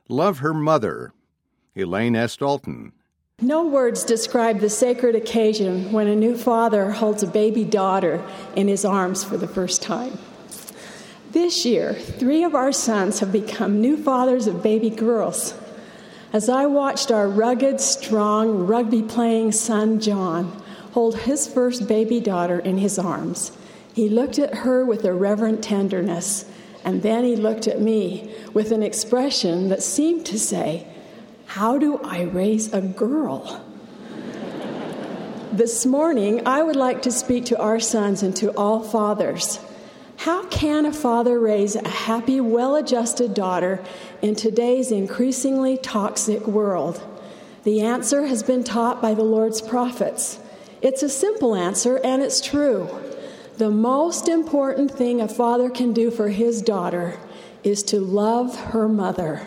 Love Her Mother, Elaine S. Dalton. No words describe the sacred occasion when a new father holds a baby daughter in his arms for the first time. This year, 3 of our sons have become new fathers of baby girls. As I watched our rugged, strong, rugby-playing son, John, hold his first baby daughter in his arms, he looked at her with a reverent tenderness, and then he looked at me with an expression that seemed to say, "How do I raise a girl?" This morning, I would like to speak to our sons and to all fathers. How can a father raise a happy, well-adjusted daughter in today's increasingly toxic world? The answer has been taught by the Lord's prophets. It's a simple answer, and it's true. The most important thing a father can do for his daughter is to love her mother.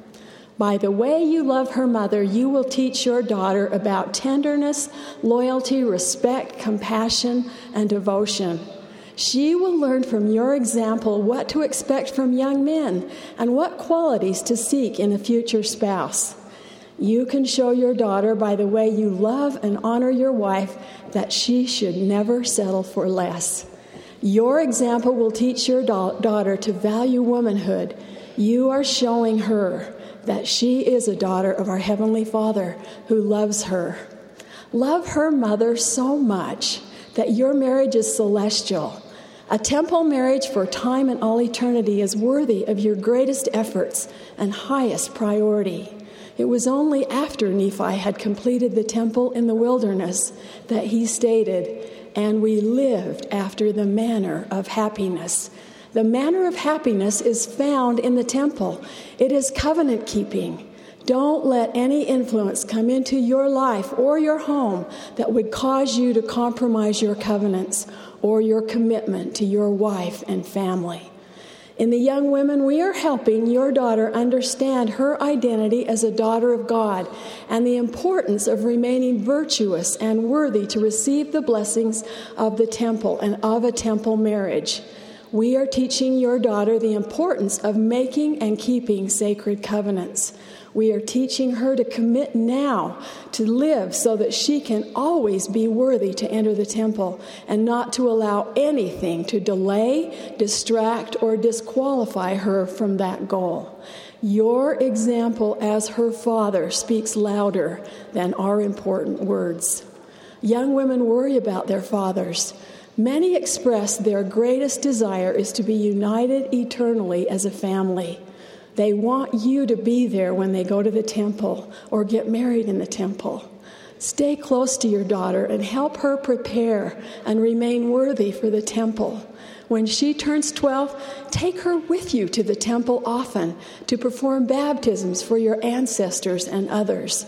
By the way you love her mother, you will teach your daughter about tenderness, loyalty, respect, compassion, and devotion. She will learn from your example what to expect from young men and what qualities to seek in a future spouse. You can show your daughter by the way you love and honor your wife that she should never settle for less. Your example will teach your daughter to value womanhood. You are showing her that she is a daughter of our Heavenly Father who loves her. Love her mother so much that your marriage is celestial. A temple marriage for time and all eternity is worthy of your greatest efforts and highest priority. It was only after Nephi had completed the temple in the wilderness that he stated, "And we lived after the manner of happiness." The manner of happiness is found in the temple. It is covenant keeping. Don't let any influence come into your life or your home that would cause you to compromise your covenants or your commitment to your wife and family. In the young women, we are helping your daughter understand her identity as a daughter of God and the importance of remaining virtuous and worthy to receive the blessings of the temple and of a temple marriage. We are teaching your daughter the importance of making and keeping sacred covenants. We are teaching her to commit now to live so that she can always be worthy to enter the temple and not to allow anything to delay, distract, or disqualify her from that goal. Your example as her father speaks louder than our important words. Young women worry about their fathers. Many express their greatest desire is to be united eternally as a family. They want you to be there when they go to the temple or get married in the temple. Stay close to your daughter and help her prepare and remain worthy for the temple. When she turns 12, take her with you to the temple often to perform baptisms for your ancestors and others.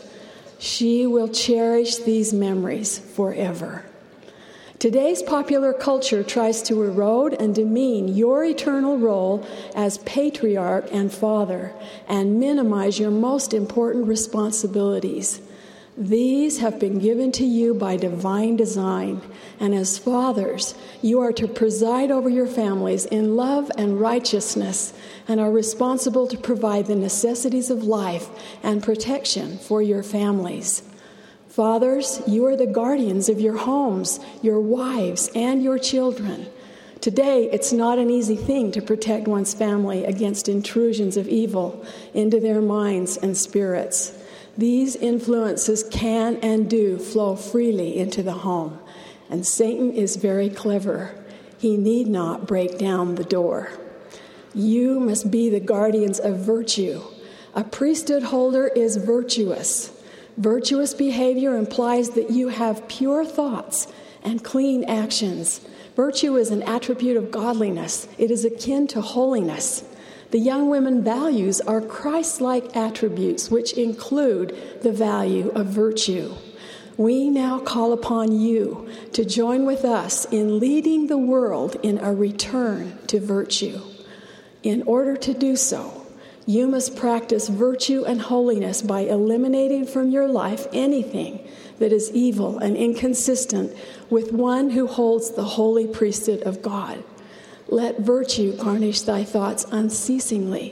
She will cherish these memories forever. Today's popular culture tries to erode and demean your eternal role as patriarch and father and minimize your most important responsibilities. These have been given to you by divine design, and as fathers, you are to preside over your families in love and righteousness and are responsible to provide the necessities of life and protection for your families. Fathers, you are the guardians of your homes, your wives, and your children. Today, it's not an easy thing to protect one's family against intrusions of evil into their minds and spirits. These influences can and do flow freely into the home, and Satan is very clever. He need not break down the door. You must be the guardians of virtue. A priesthood holder is virtuous. Virtuous behavior implies that you have pure thoughts and clean actions. Virtue is an attribute of godliness. It is akin to holiness. The young women values are Christ-like attributes, which include the value of virtue. We now call upon you to join with us in leading the world in a return to virtue. In order to do so, you must practice virtue and holiness by eliminating from your life anything that is evil and inconsistent with one who holds the holy priesthood of God. Let virtue garnish thy thoughts unceasingly.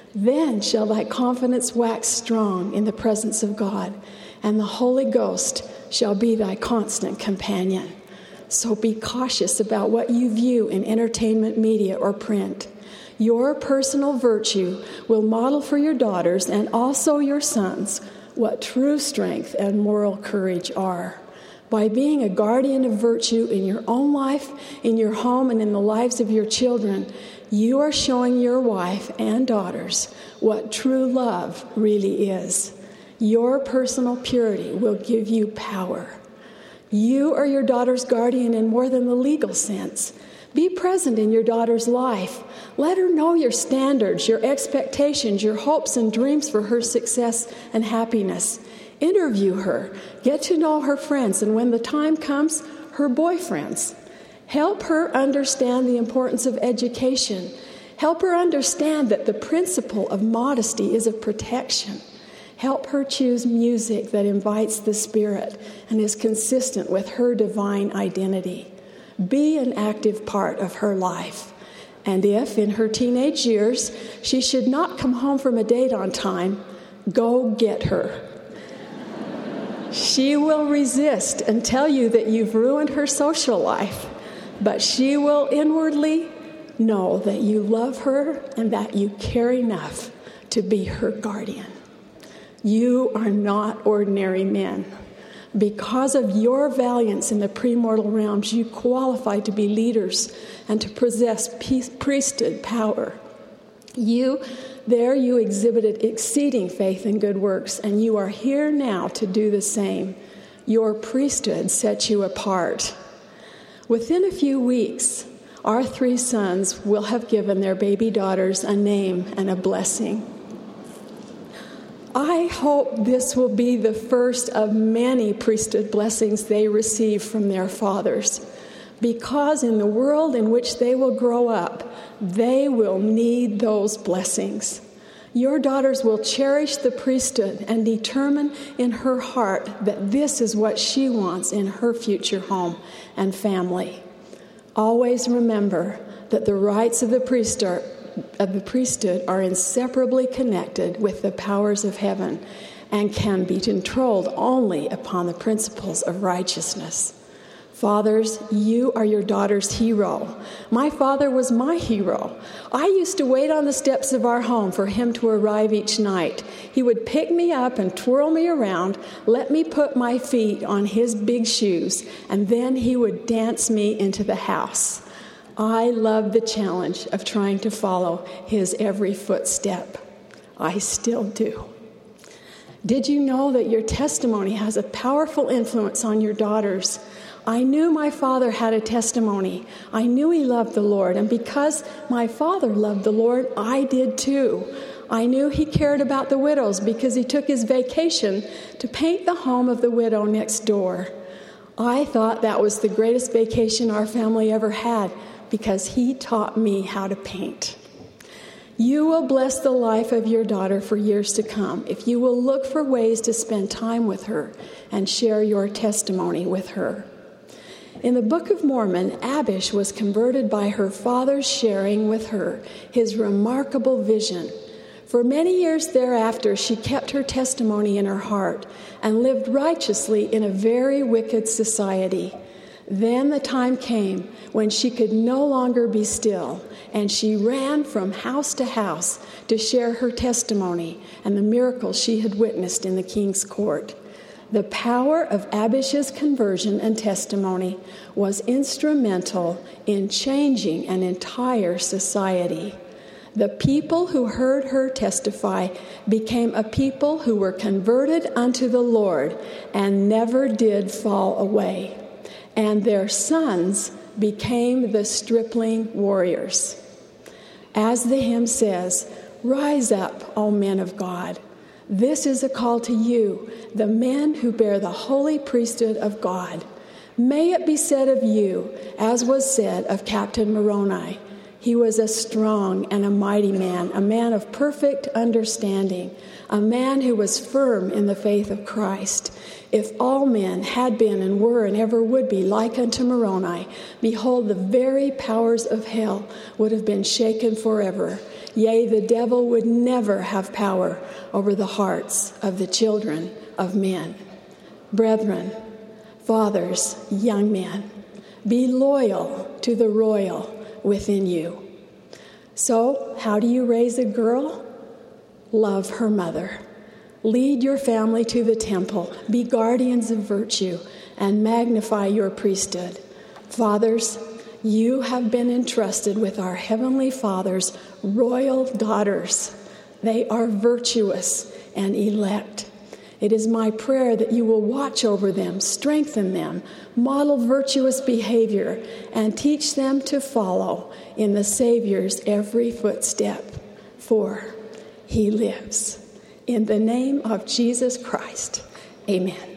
Then shall thy confidence wax strong in the presence of God, and the Holy Ghost shall be thy constant companion. So be cautious about what you view in entertainment media or print. Your personal virtue will model for your daughters and also your sons what true strength and moral courage are. By being a guardian of virtue in your own life, in your home, and in the lives of your children, you are showing your wife and daughters what true love really is. Your personal purity will give you power. You are your daughter's guardian in more than the legal sense. Be present in your daughter's life. Let her know your standards, your expectations, your hopes and dreams for her success and happiness. Interview her. Get to know her friends, and when the time comes, her boyfriends. Help her understand the importance of education. Help her understand that the principle of modesty is of protection. Help her choose music that invites the Spirit and is consistent with her divine identity. Be an active part of her life. And if, in her teenage years, she should not come home from a date on time, go get her. She will resist and tell you that you've ruined her social life, but she will inwardly know that you love her and that you care enough to be her guardian. You are not ordinary men. Because of your valiance in the premortal realms, you qualify to be leaders and to possess priesthood power. You exhibited exceeding faith and good works, and you are here now to do the same. Your priesthood sets you apart. Within a few weeks, our 3 sons will have given their baby daughters a name and a blessing. I hope this will be the first of many priesthood blessings they receive from their fathers, because in the world in which they will grow up, they will need those blessings. Your daughters will cherish the priesthood and determine in her heart that this is what she wants in her future home and family. Always remember that the rights of the priesthood are inseparably connected with the powers of heaven and can be controlled only upon the principles of righteousness. Fathers, you are your daughter's hero. My father was my hero. I used to wait on the steps of our home for him to arrive each night. He would pick me up and twirl me around, let me put my feet on his big shoes, and then he would dance me into the house. I loved the challenge of trying to follow his every footstep. I still do. Did you know that your testimony has a powerful influence on your daughters? I knew my father had a testimony. I knew he loved the Lord, and because my father loved the Lord, I did too. I knew he cared about the widows because he took his vacation to paint the home of the widow next door. I thought that was the greatest vacation our family ever had because he taught me how to paint. You will bless the life of your daughter for years to come if you will look for ways to spend time with her and share your testimony with her. In the Book of Mormon, Abish was converted by her father's sharing with her his remarkable vision. For many years thereafter, she kept her testimony in her heart and lived righteously in a very wicked society. Then the time came when she could no longer be still, and she ran from house to house to share her testimony and the miracles she had witnessed in the king's court. The power of Abish's conversion and testimony was instrumental in changing an entire society. The people who heard her testify became a people who were converted unto the Lord and never did fall away. And their sons became the stripling warriors. As the hymn says, "Rise up, O men of God. This is a call to you, the men who bear the holy priesthood of God. May it be said of you, as was said of Captain Moroni, he was a strong and a mighty man, a man of perfect understanding, a man who was firm in the faith of Christ. If all men had been and were and ever would be like unto Moroni, behold, the very powers of hell would have been shaken forever. Yea, the devil would never have power over the hearts of the children of men. Brethren, fathers, young men, be loyal to the royal within you. So, how do you raise a girl? Love her mother. Lead your family to the temple. Be guardians of virtue and magnify your priesthood. Fathers, you have been entrusted with our Heavenly Father's royal daughters. They are virtuous and elect. It is my prayer that you will watch over them, strengthen them, model virtuous behavior, and teach them to follow in the Savior's every footstep. For He lives. In the name of Jesus Christ, amen.